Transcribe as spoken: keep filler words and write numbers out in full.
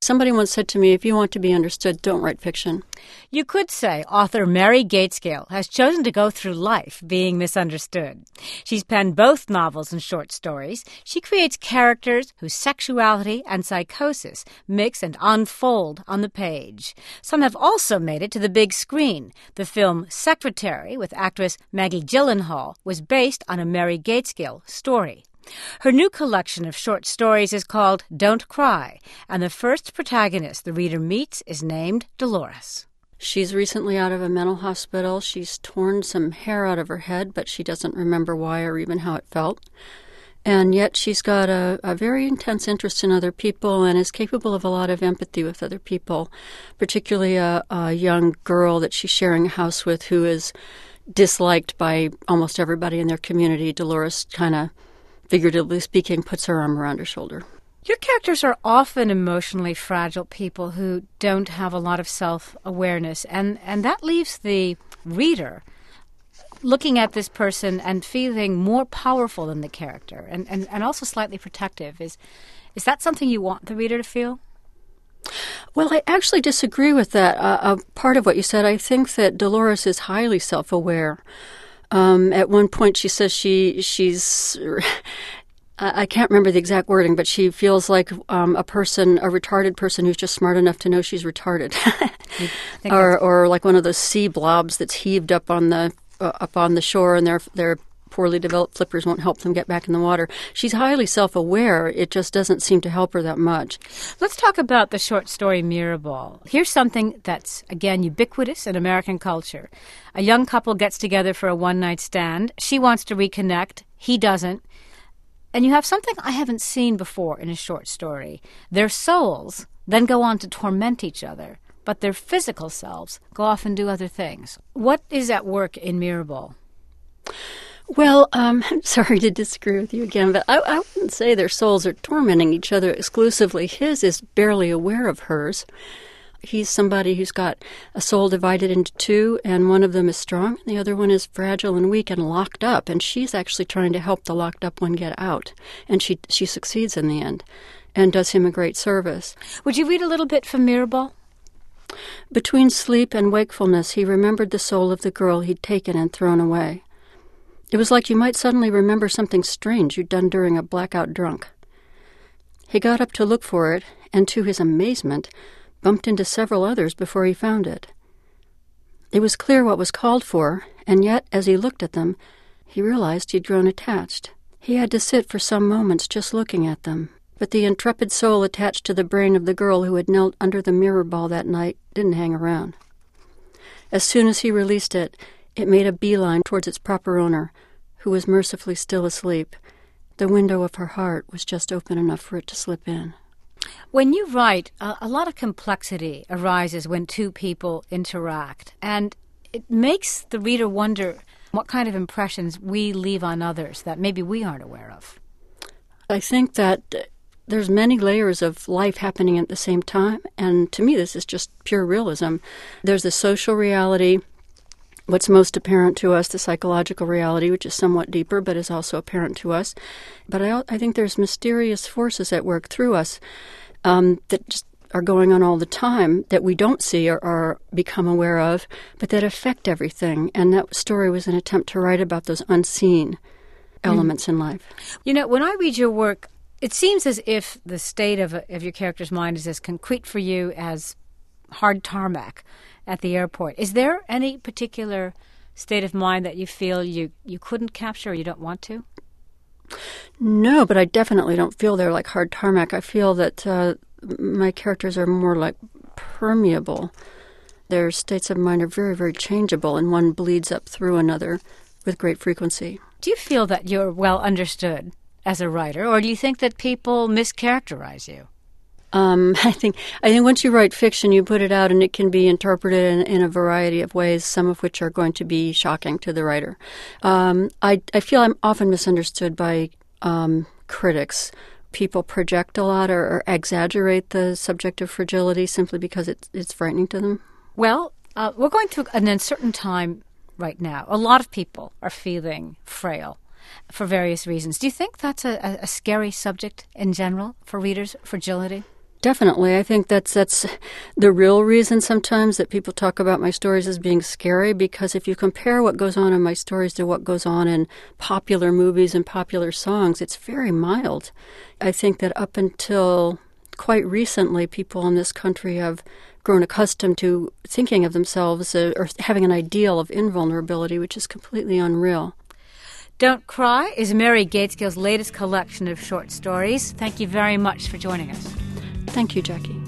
Somebody once said to me, if you want to be understood, don't write fiction. You could say author Mary Gaitskill has chosen to go through life being misunderstood. She's penned both novels and short stories. She creates characters whose sexuality and psychosis mix and unfold on the page. Some have also made it to the big screen. The film Secretary with actress Maggie Gyllenhaal was based on a Mary Gaitskill story. Her new collection of short stories is called Don't Cry, and the first protagonist the reader meets is named Dolores. She's recently out of a mental hospital. She's torn some hair out of her head, but she doesn't remember why or even how it felt. And yet she's got a, a very intense interest in other people and is capable of a lot of empathy with other people, particularly a, a young girl that she's sharing a house with who is disliked by almost everybody in their community. Dolores kind of, figuratively speaking, puts her arm around her shoulder. Your characters are often emotionally fragile people who don't have a lot of self-awareness, and, and that leaves the reader looking at this person and feeling more powerful than the character, and, and, and also slightly protective. Is, is that something you want the reader to feel? Well, I actually disagree with that. Uh, a part of what you said, I think that Dolores is highly self-aware. Um, at one point, she says she she's, I can't remember the exact wording, but she feels like um, a person, a retarded person who's just smart enough to know she's retarded, or or like one of those sea blobs that's heaved up on the uh, up on the shore, and their their poorly developed flippers won't help them get back in the water. She's highly self-aware. It just doesn't seem to help her that much. Let's talk about the short story Mirrorball. Here's something that's, again, ubiquitous in American culture. A young couple gets together for a one-night stand. She wants to reconnect. He doesn't. And you have something I haven't seen before in a short story. Their souls then go on to torment each other, but their physical selves go off and do other things. What is at work in Mirrorball? Well, um, I'm sorry to disagree with you again, but I, I wouldn't say their souls are tormenting each other exclusively. His is barely aware of hers. He's somebody who's got a soul divided into two, and one of them is strong, and the other one is fragile and weak and locked up, and she's actually trying to help the locked up one get out, and she she succeeds in the end and does him a great service. Would you read a little bit from Mirrorball? Between sleep and wakefulness, he remembered the soul of the girl he'd taken and thrown away. It was like you might suddenly remember something strange you'd done during a blackout drunk. He got up to look for it, and to his amazement, bumped into several others before he found it. It was clear what was called for, and yet, as he looked at them, he realized he'd grown attached. He had to sit for some moments just looking at them, but the intrepid soul attached to the brain of the girl who had knelt under the mirror ball that night didn't hang around. As soon as he released it, it made a beeline towards its proper owner, who was mercifully still asleep. The window of her heart was just open enough for it to slip in. When you write, uh, a lot of complexity arises when two people interact, and it makes the reader wonder what kind of impressions we leave on others that maybe we aren't aware of. I think that there's many layers of life happening at the same time, and to me this is just pure realism. There's the social reality, what's most apparent to us, the psychological reality, which is somewhat deeper but is also apparent to us. But I, I think there's mysterious forces at work through us um, that just are going on all the time that we don't see or, or become aware of, but that affect everything. And that story was an attempt to write about those unseen elements mm. in life. You know, when I read your work, it seems as if the state of, of your character's mind is as concrete for you as hard tarmac at the airport. Is there any particular state of mind that you feel you, you couldn't capture or you don't want to? No, but I definitely don't feel they're like hard tarmac. I feel that uh, my characters are more like permeable. Their states of mind are very, very changeable, and one bleeds up through another with great frequency. Do you feel that you're well understood as a writer, or do you think that people mischaracterize you? Um, I think I think once you write fiction, you put it out, and it can be interpreted in, in a variety of ways, some of which are going to be shocking to the writer. Um, I, I feel I'm often misunderstood by um, critics. People project a lot or, or exaggerate the subject of fragility simply because it's, it's frightening to them. Well, uh, we're going through an uncertain time right now. A lot of people are feeling frail for various reasons. Do you think that's a, a scary subject in general for readers, fragility? Definitely. I think that's that's the real reason sometimes that people talk about my stories as being scary, because if you compare what goes on in my stories to what goes on in popular movies and popular songs, it's very mild. I think that up until quite recently, people in this country have grown accustomed to thinking of themselves uh, or having an ideal of invulnerability, which is completely unreal. Don't Cry is Mary Gaitskell's latest collection of short stories. Thank you very much for joining us. Thank you, Jackie.